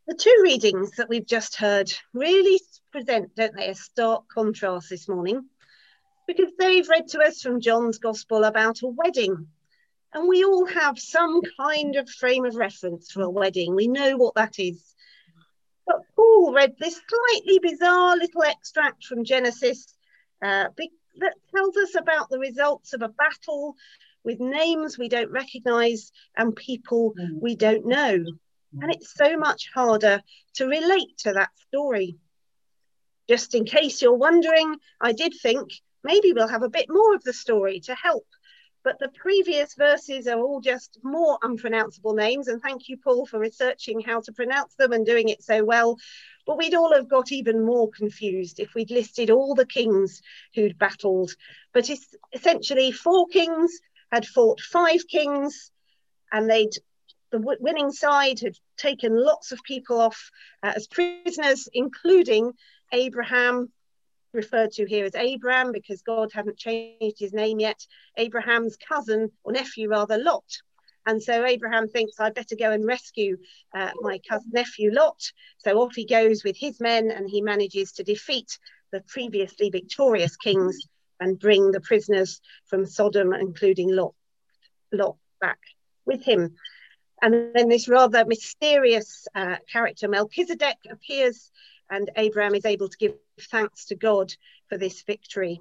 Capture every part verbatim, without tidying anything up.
The two readings that we've just heard really present, don't they, a stark contrast this morning, because they've read to us from John's Gospel about a wedding. And we all have some kind of frame of reference for a wedding. We know what that is. But Paul read this slightly bizarre little extract from Genesis uh, that tells us about the results of a battle with names we don't recognise and people we don't know. And it's so much harder to relate to that story. Just in case you're wondering, I did think maybe we'll have a bit more of the story to help. But the previous verses are all just more unpronounceable names. And thank you, Paul, for researching how to pronounce them and doing it so well. But we'd all have got even more confused if we'd listed all the kings who'd battled. But it's essentially four kings had fought five kings, and they'd the winning side had taken lots of people off uh, as prisoners, including Abraham, referred to here as Abram because God hadn't changed his name yet, Abraham's cousin, or nephew rather, Lot. And so Abraham thinks, I'd better go and rescue uh, my cousin nephew Lot. So off he goes with his men, and he manages to defeat the previously victorious kings and bring the prisoners from Sodom, including Lot, Lot back with him. And then this rather mysterious uh, character, Melchizedek, appears, and Abraham is able to give thanks to God for this victory.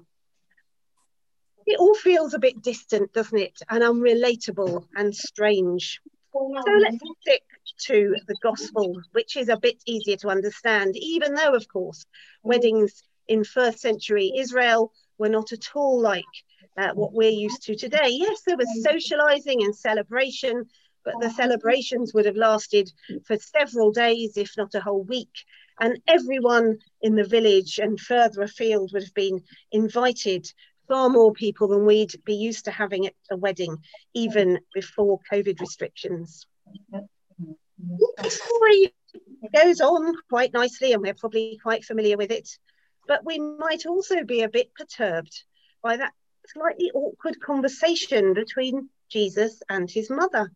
It all feels a bit distant, doesn't it? And unrelatable and strange. So let's stick to the gospel, which is a bit easier to understand, even though, of course, weddings in first century Israel were not at all like uh, what we're used to today. Yes, there was socializing and celebration, but the celebrations would have lasted for several days, if not a whole week. And everyone in the village and further afield would have been invited, far more people than we'd be used to having at a wedding, even before COVID restrictions. The story goes on quite nicely, and we're probably quite familiar with it, but we might also be a bit perturbed by that slightly awkward conversation between Jesus and his mother.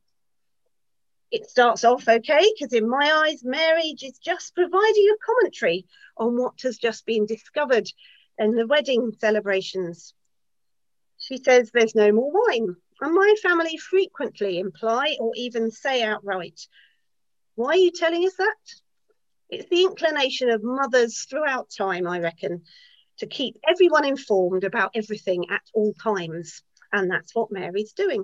It starts off okay, because in my eyes, Mary is just providing a commentary on what has just been discovered in the wedding celebrations. She says there's no more wine, and my family frequently imply or even say outright, why are you telling us that? It's the inclination of mothers throughout time, I reckon, to keep everyone informed about everything at all times, and that's what Mary's doing.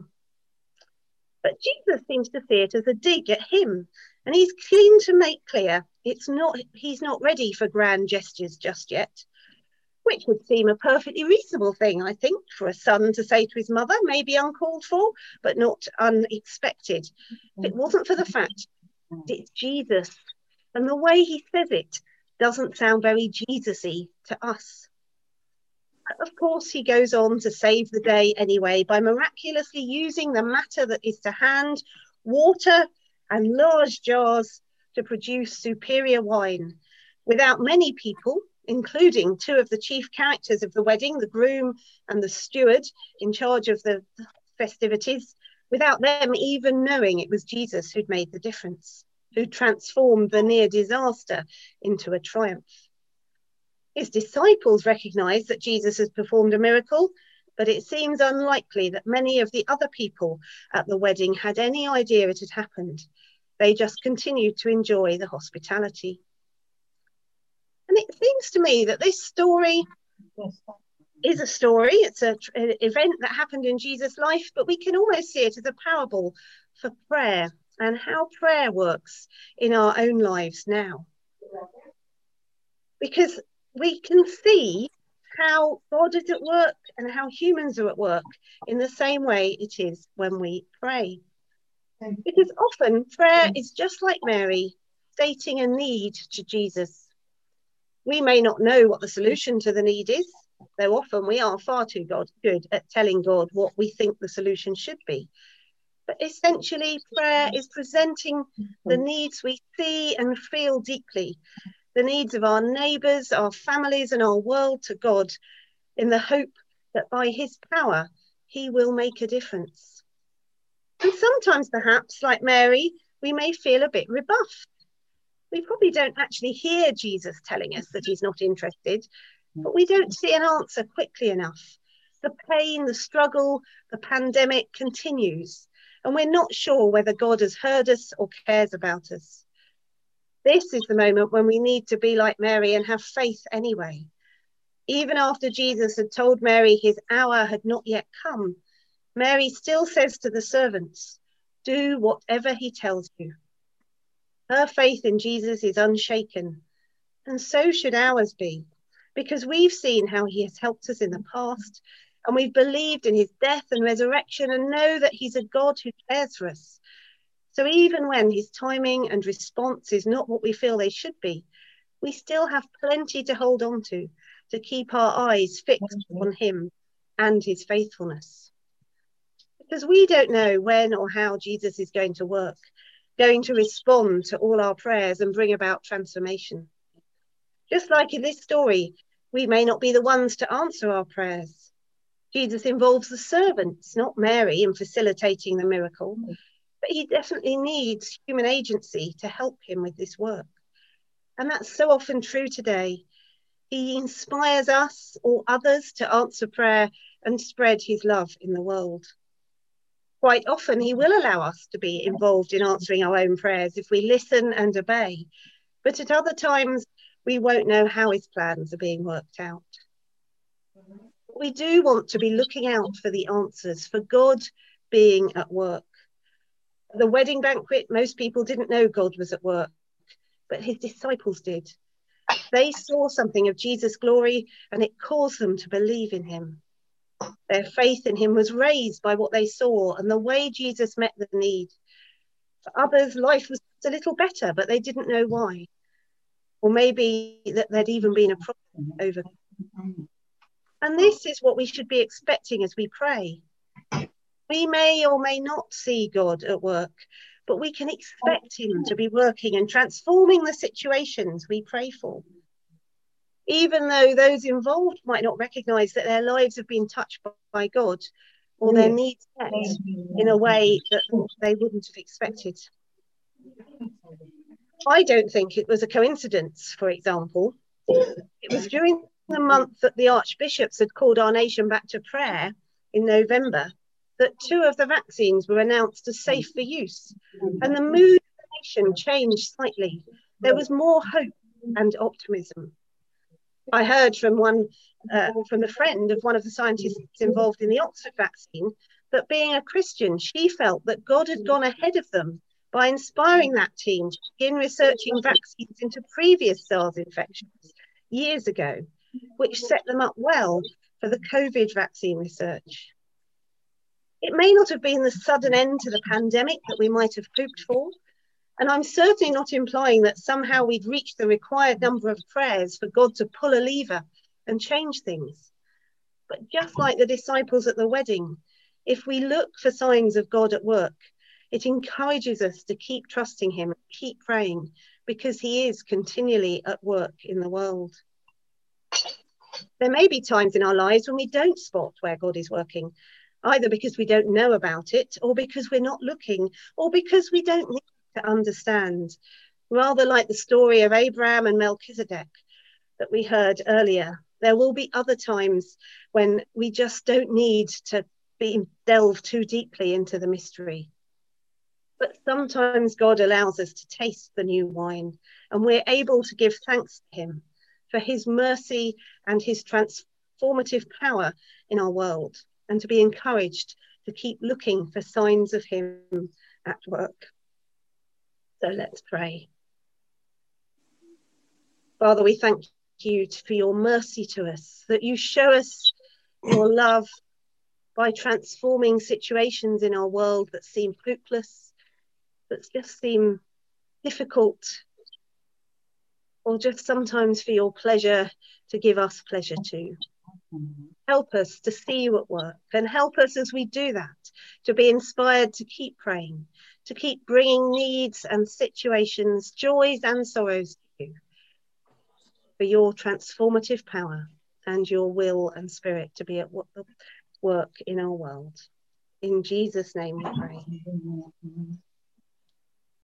But Jesus seems to see it as a dig at him, and he's keen to make clear it's not he's not ready for grand gestures just yet, which would seem a perfectly reasonable thing, I think, for a son to say to his mother, maybe uncalled for, but not unexpected. If it wasn't for the fact that it's Jesus, and the way he says it doesn't sound very Jesus-y to us. Of course, he goes on to save the day anyway by miraculously using the matter that is to hand, water and large jars, to produce superior wine. Without many people, including two of the chief characters of the wedding, the groom and the steward in charge of the festivities, without them even knowing it was Jesus who'd made the difference, who transformed the near disaster into a triumph. His disciples recognise that Jesus has performed a miracle, but it seems unlikely that many of the other people at the wedding had any idea it had happened. They just continued to enjoy the hospitality. And it seems to me that this story is a story, it's a, an event that happened in Jesus' life, but we can almost see it as a parable for prayer and how prayer works in our own lives now. Because we can see how God is at work and how humans are at work in the same way it is when we pray. Because often prayer is just like Mary, stating a need to Jesus. We may not know what the solution to the need is, though often we are far too God, good at telling God what we think the solution should be. But essentially, prayer is presenting the needs we see and feel deeply, the needs of our neighbours, our families and our world to God, in the hope that by his power, he will make a difference. And sometimes perhaps, like Mary, we may feel a bit rebuffed. We probably don't actually hear Jesus telling us that he's not interested, but we don't see an answer quickly enough. The pain, the struggle, the pandemic continues, and we're not sure whether God has heard us or cares about us. This is the moment when we need to be like Mary and have faith anyway. Even after Jesus had told Mary his hour had not yet come, Mary still says to the servants, "Do whatever he tells you." Her faith in Jesus is unshaken, and so should ours be, because we've seen how he has helped us in the past, and we've believed in his death and resurrection and know that he's a God who cares for us. So even when his timing and response is not what we feel they should be, we still have plenty to hold on to, to keep our eyes fixed on him and his faithfulness. Because we don't know when or how Jesus is going to work, going to respond to all our prayers and bring about transformation. Just like in this story, we may not be the ones to answer our prayers. Jesus involves the servants, not Mary, in facilitating the miracle, but he definitely needs human agency to help him with this work. And that's so often true today. He inspires us or others to answer prayer and spread his love in the world. Quite often, he will allow us to be involved in answering our own prayers if we listen and obey. But at other times, we won't know how his plans are being worked out. We do want to be looking out for the answers, for God being at work. At the wedding banquet, most people didn't know God was at work, but his disciples did. They saw something of Jesus' glory, and it caused them to believe in him. Their faith in him was raised by what they saw and the way Jesus met the need. For others, life was a little better, but they didn't know why. Or maybe that there'd even been a problem over. And this is what we should be expecting as we pray. We may or may not see God at work, but we can expect him to be working and transforming the situations we pray for. Even though those involved might not recognise that their lives have been touched by God or their needs met in a way that they wouldn't have expected. I don't think it was a coincidence, for example. It was during the month that the archbishops had called our nation back to prayer in November that two of the vaccines were announced as safe for use. And the mood of the nation changed slightly. There was more hope and optimism. I heard from one, uh, from the friend of one of the scientists involved in the Oxford vaccine, that being a Christian, she felt that God had gone ahead of them by inspiring that team to begin researching vaccines into previous SARS infections years ago, which set them up well for the COVID vaccine research. It may not have been the sudden end to the pandemic that we might have hoped for, and I'm certainly not implying that somehow we'd reached the required number of prayers for God to pull a lever and change things. But just like the disciples at the wedding, if we look for signs of God at work, it encourages us to keep trusting him, keep praying, because he is continually at work in the world. There may be times in our lives when we don't spot where God is working, either because we don't know about it, or because we're not looking, or because we don't need to understand, rather like the story of Abraham and Melchizedek that we heard earlier. There will be other times when we just don't need to be delved too deeply into the mystery. But sometimes God allows us to taste the new wine, and we're able to give thanks to him for his mercy and his transformative power in our world, and to be encouraged to keep looking for signs of him at work. So let's pray. Father, we thank you for your mercy to us, that you show us your love by transforming situations in our world that seem hopeless, that just seem difficult, or just sometimes for your pleasure to give us pleasure too. Help us to see you at work, and help us as we do that to be inspired to keep praying, to keep bringing needs and situations, joys and sorrows to you, for your transformative power and your will and spirit to be at work in our world. In Jesus' name we pray.